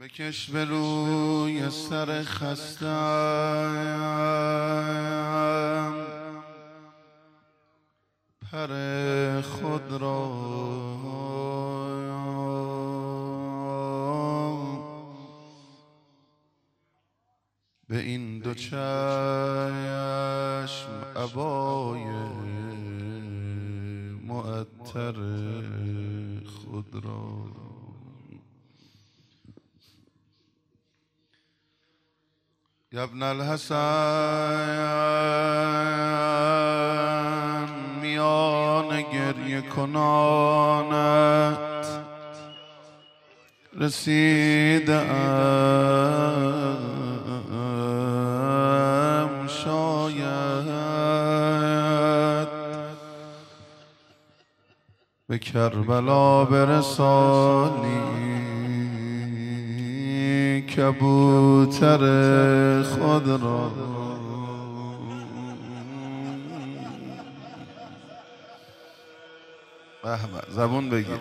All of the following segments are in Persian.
بکش به روی سر خستم پر خود را به این دو چشم عبای معطر خود را یا ابن الحسن میان گریه کنانت رسیدم شاید به کربلا برسانی کبوتر خود را زبون بگیر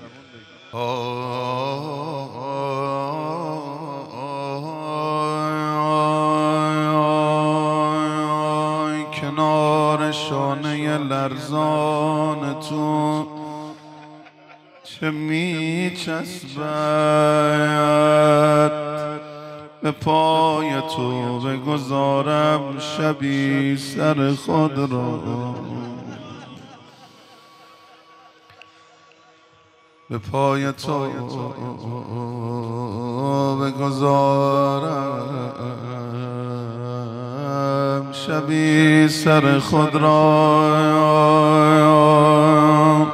کنار شانه لرزان تو چه می چسبد به پای تو بگذارم شبی سر خود را به پای تو بگذارم شبی سر خود را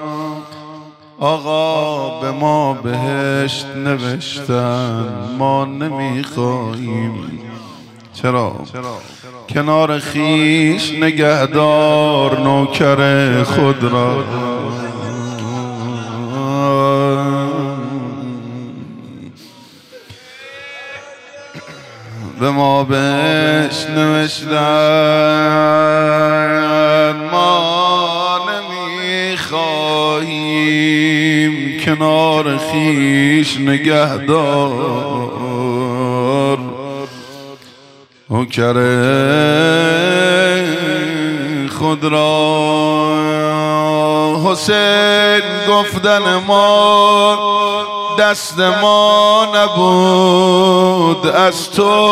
آقا به ما بهشت نوشتن ما نمیخواهیم چرا؟ کنار خیش نگهدار نوکر خود را به ما بهشت نوشتن ما نمیخواهیم کنار خیش نگهدار نوکر خود را حسین گفتن ما دست ما نبود از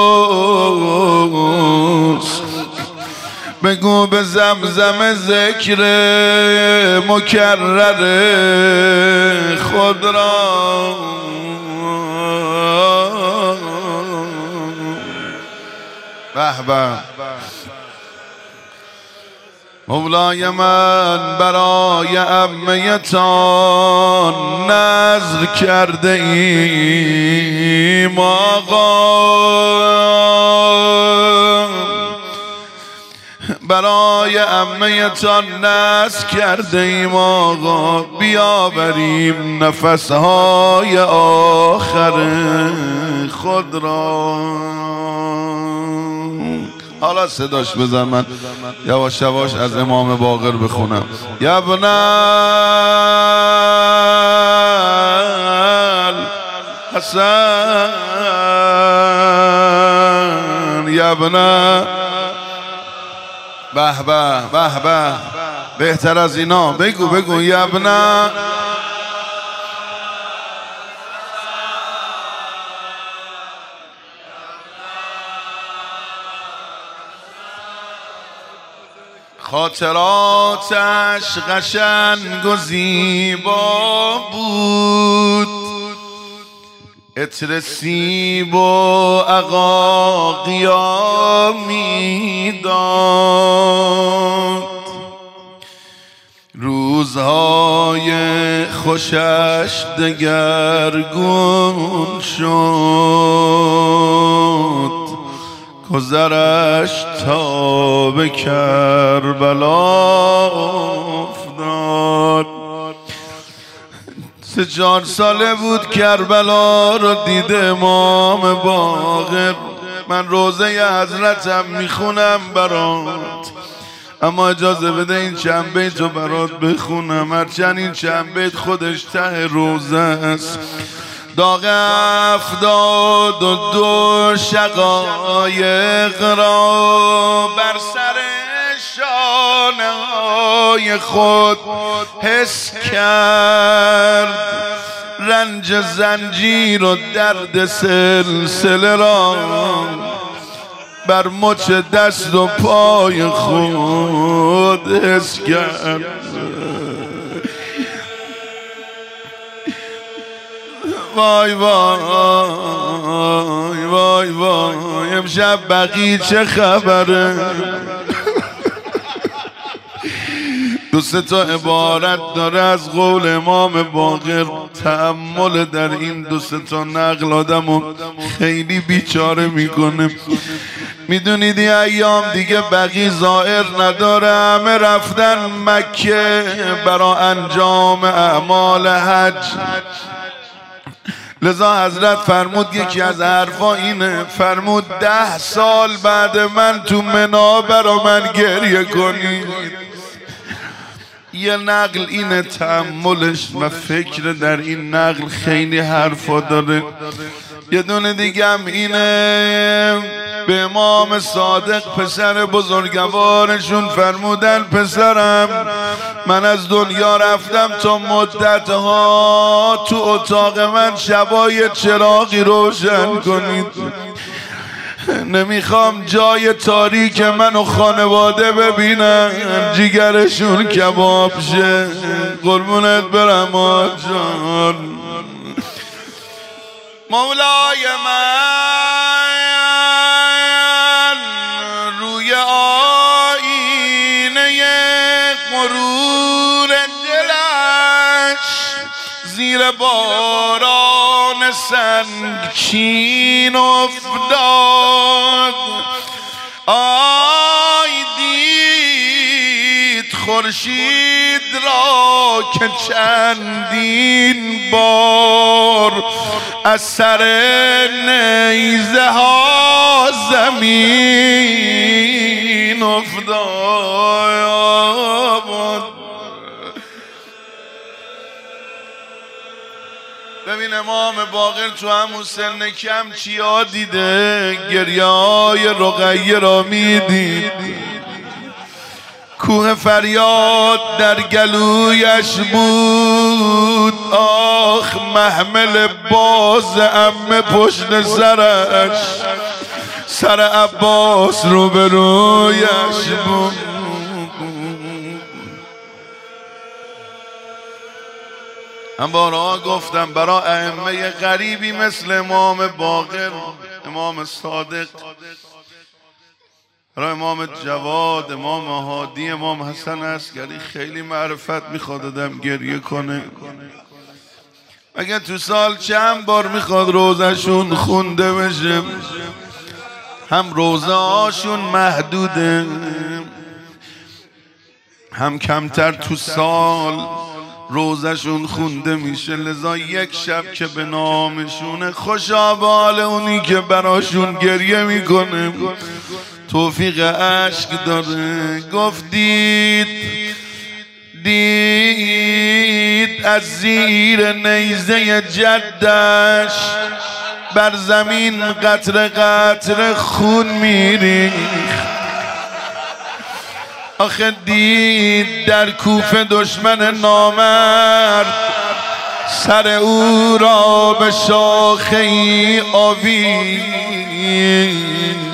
توست بگو به زمزم ذکر مکرر خود را به به مولای من برای عمه‌تان نذر کرده ایم آقا برای عمه‌تان نذر کرده ایم آقا بیاوریم نفسهای آخر خود را حالا صداش بزن من یواش یواش از امام باقر بخونم یا ابن الحسن یا ابن به به به به بهتر از اینا بگو یا ابن خاطراتش قشنگ و زیبا بود عطر سیب و عقاقیا میداد روزهای خوشش دگرگون شد گذرش تا به کربلا افتاد 3-4 ساله بود کربلا رو دیده امام باقر من روزه حضرتم میخونم برات اما اجازه بده این چند بیت رو برات بخونم هرچند این چند بیت خودش ته روزه است داغ 72 شقایق را بر سر شانه های خود حس کرد، رنج زنجیر و درد سلسله را بر مچ دست و پای خود حس کرد. وای وای وای وای امشب بقی چه خبره؟ دو سه تا عبارت داره از قول امام باقر. تأمل در این دو سه تا نقل آدمو خیلی بیچاره میکنه. میدونید این ایام دیگه بقی زائر نداره، همه رفتن مکه برای انجام اعمال حج. لذا حضرت فرمود، یکی از حرفا اینه، فرمود 10 سال بعد من تو منا برا من گریه کنید. یه نقل اینه تأملش و فکر در این نقل خیلی حرفا داره. یه دونه دیگه هم اینه، به امام صادق پسر بزرگوارشون فرمودن پسرم من از دنیا رفتم تا مدتها تو اتاق من شبای چراغی روشن کنید، نمیخوام جای تاریک من و خانواده ببینم جیگرشون کباب شه. قربونت برم آجان. مولای من روی آینه غرور دلش زیر باران سنگچین افتاد. آی دید خورشید را که چندین بار از سر نیزه ها زمین افتاد. ببین امام باقر تو همون سن کم چیا دیده؟ گریه های رقیه را میدید، کوه فریاد در گلویش بود. آخ محمل باز عمه پشت سرش، سر عباس روبرویش بود. هم بارها گفتم برای ائمه غریبی مثل امام باقر، امام صادق، برای امام جواد، امام هادی، امام حسن عسکری خیلی معرفت میخواد آدم گریه کنه. مگه تو سال چند بار میخواد روزشون خونده بشه؟ هم روزه هاشون محدوده، هم کمتر تو سال روزشون خونده میشه. لذا یک شب که به نامشونه، خوشا به حال اونی که براشون گریه میکنه، توفیق عشق داره. گفتید دید از زیر نیزه جدش بر زمین قطره قطره خون میریخت. آخه دید در کوفه دشمن نامرد سر او را به شاخه ای آویخت.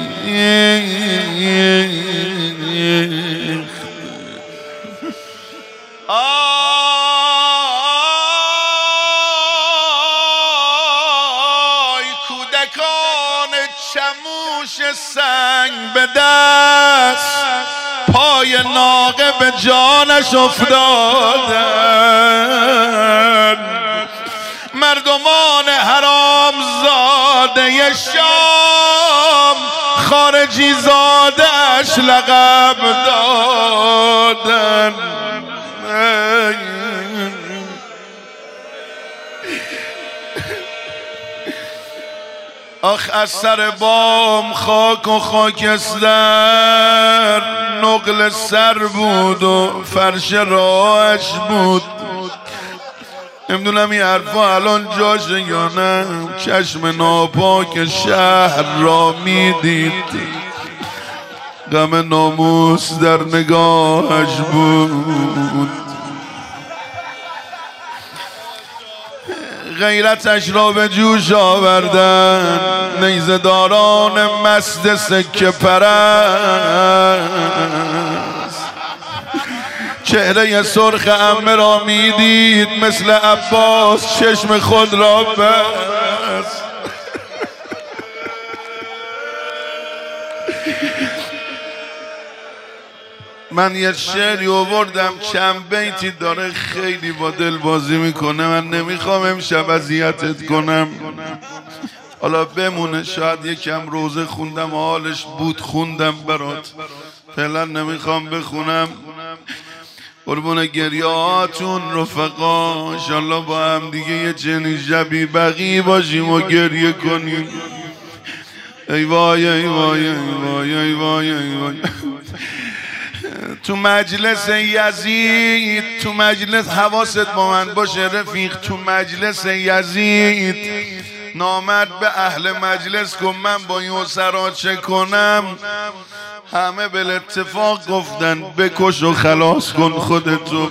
آی کودکان چموش سنگ به دست، پای ناقه به جانش افتادن. مردمان حرام زاده شام خارجی زادش لقب دادن. آخ از سر بام خاک و خاکستر نقل سر بود و فرش راهش بود. نمیدونم این حرفا الان جاشه یا نه. چشم ناپاک شهر را میدید، غم ناموس در نگاهش بود. غیرتش را به جوش آوردن نیزه داران مست سکه پرست. چهره سرخ عمه را میدید مثل عباس چشم خود را بست. من یه شعری آوردم چند بیتی داره خیلی با دل بازی میکنه. من نمیخوام امشب اذیتت کنم، حالا بمونه. شاید یکم روزه خوندم و حالش بود خوندم برات، فعلا نمیخوام بخونم. قربون گریهاتون رفقا، انشالله با هم دیگه یه چنین شبی بقی باشیم و گریه کنیم. ای وای ای وای ای وای ای وای ای وای. تو مجلس یزید، تو مجلس، حواست با من باشه رفیق، تو مجلس یزید نامرد به اهل مجلس گفت من با این اسرا چه کنم؟ همه به اتفاق گفتن بکش و خلاص کن خودتو.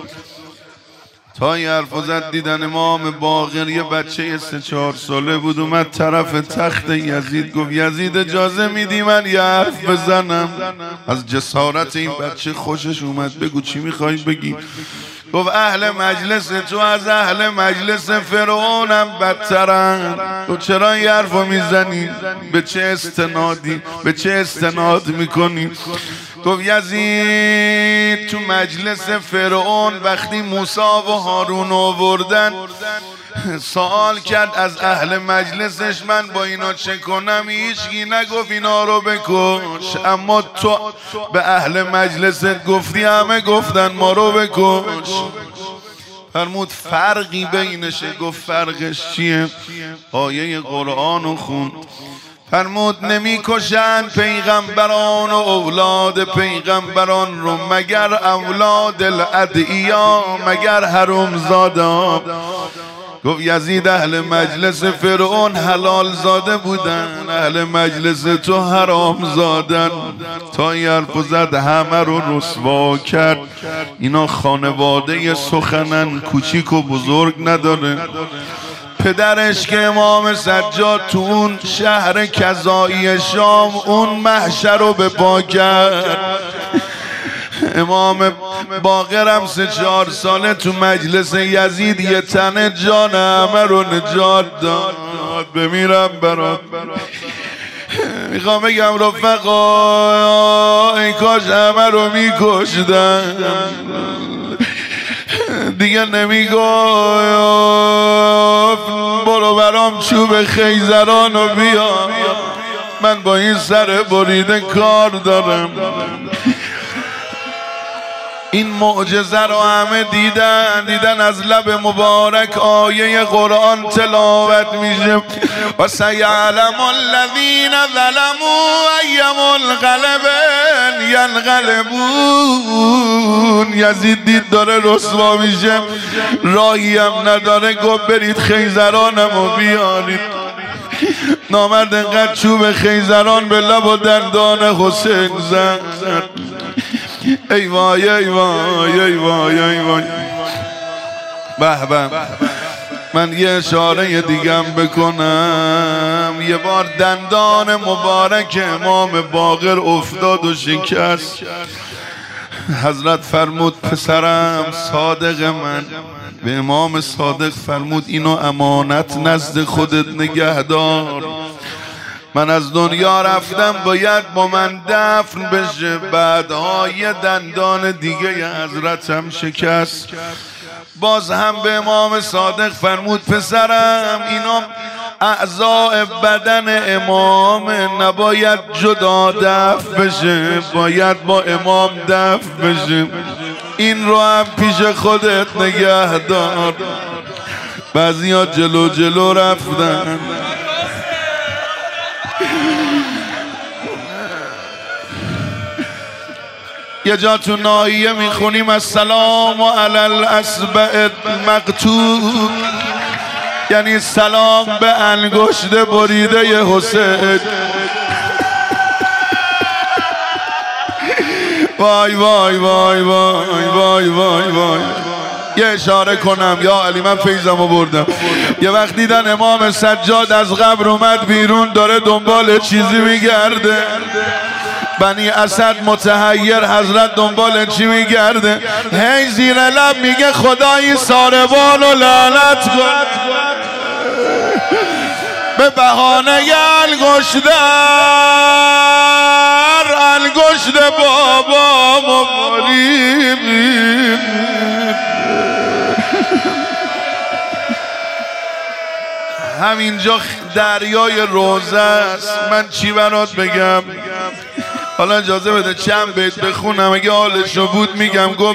تا این حرف زد دیدن امام باقر یه بچه 3-4 ساله بود اومد طرف تخت یزید گفت یزید اجازه میدی من یه حرف بزنم؟ از جسارت این بچه خوشش اومد. بگو چی میخوای بگی؟ گفت اهل مجلس تو از اهل مجلس فرعونم بدترن. تو چرا این حرف رو میزنی؟ به چه استنادی؟ به چه استناد میکنی؟ گفت یزید تو مجلس فرعون وقتی موسی و هارون آوردن سوال کرد از اهل مجلسش من با اینا چه کنم؟ هیچکی نگفت اینا رو بکش، اما تو به اهل مجلست گفتی همه گفتن ما رو بکش. فرمود فرقی بینشه. گفت فرقش چیه؟ آیه قرآن رو خوند. فرمود نمیکشن پیغمبران و اولاد پیغمبران رو مگر اولاد الادعیا، مگر حرامزادا. گفت یزید اهل مجلس فرعون حلال زاده بودن، اهل مجلس تو حرام زادن. تا این حرف زد همه رو رسوا کرد. اینا خانواده سخنن، کوچیک و بزرگ نداره. پدرش که امام سجاد تو اون شهر کذایی شام اون محشر رو به پا کرد. امام باقرم 3-4 ساله تو مجلس یزید یه تن جان همه رو نجات داد. بمیرم برات. میخوام بگم رفقا ای کاش همه رو میکشدن دیگه نمیگفت برو برام چوب خیزران رو بیا، من با این سر بریده کار دارم. این معجزه رو همه دیدن از لب مبارک آیه قرآن تلاوت میشه. و سیعلم الذین ظلموا ای منقلب ینقلبون. یزید دید داره رسوا میشه، راهی هم نداره. گفت برید خیزرانمو بیارید. نامرد انقدر چوب خیزران به لب و دندان حسین زد. ای وای ای وای ای وای ای وای. به به. من یه اشاره دیگم بکنم. یه بار دندان مبارک امام باقر افتاد و شکست. حضرت فرمود پسرم صادق من، به امام صادق فرمود اینو امانت نزد خودت نگهدار. من از دنیا رفتم باید با من دفن بشه. بعدها یه دندان دیگه حضرتم شکست. باز هم به امام صادق فرمود پسرم اینا اعضاء بدن امام نباید جدا دفن بشه، باید با امام دفن بشه. این رو هم پیش خودت نگه دار. بعضی ها جلو جلو رفتن. یه جا تو ناحیه میخونیم السلام علی الاسبع مقطوع، یعنی سلام به انگشت بریده حسین. وای وای وای وای وای وای وای. یه اشاره کنم یا علی، من فیضمو بردم. یه وقت دیدن امام سجاد از قبر اومد بیرون، داره دنبال چیزی میگرده. بنی اسد متحیر، حضرت دنبال چی میگرده؟ هی زیر لب میگه خدایی ساربان و لعنت کن به بهانه انگشتر، انگشت بابا مباریم. همینجا دریای روزه است. من چی برات بگم؟ حالا اجازه بده چند بیت بخونم، اگه حالشو بود میگم. گفت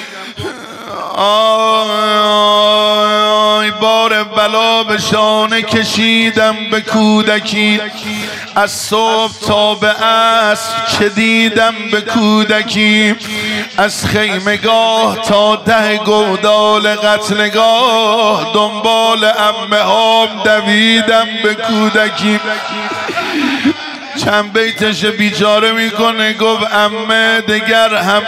آی بار بلا به شانه کشیدم به کودکی، از صبح تا به عصر چه دیدم به کودکی، از خیمگاه تا ته گودال قتلگاه، دنبال عمه هام دویدم به کودکی. چند بیتش بیچاره میکنه. گفت عمه دگر هم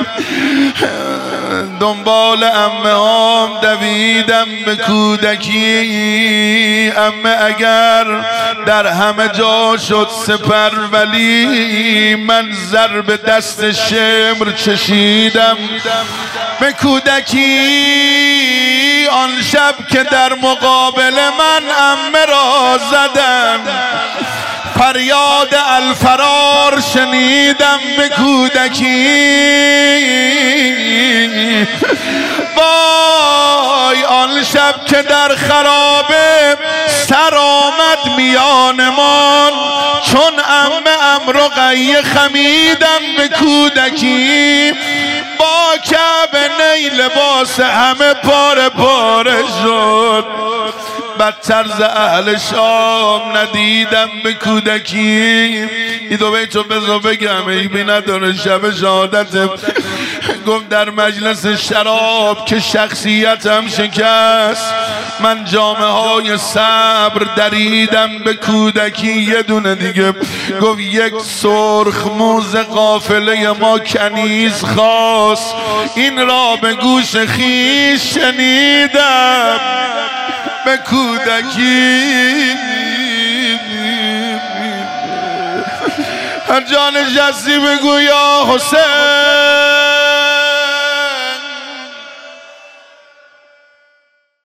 دنبال عمه هام دویدم به کودکی، عمه اگر در همه جا شد سپر ولی، من ضرب دست شمر چشیدم به کودکی. آن شب که در مقابل من عمه را زدن، فریاد الفرار شنیدم به کودکی. وای آن شب که در خرابه سر آمد میانمان، چون عمه رقیه خمیدم به کودکی. با کعبه نی لباس همه پاره پاره شد، بدتر ز اهل شام ندیدم به کودکی. این دو بیتو بذار بگم، ایبی نداره شب شهادتم. گفت در مجلس شراب که شخصیتم شکست، من جامه های صبر دریدم به کودکی. یه دونه دیگه گفت یک سرخ موز قافله ما کنیز خواست، این را به گوش خویش شنیدم به کودکی. هر جان جسی بگو یا حسین،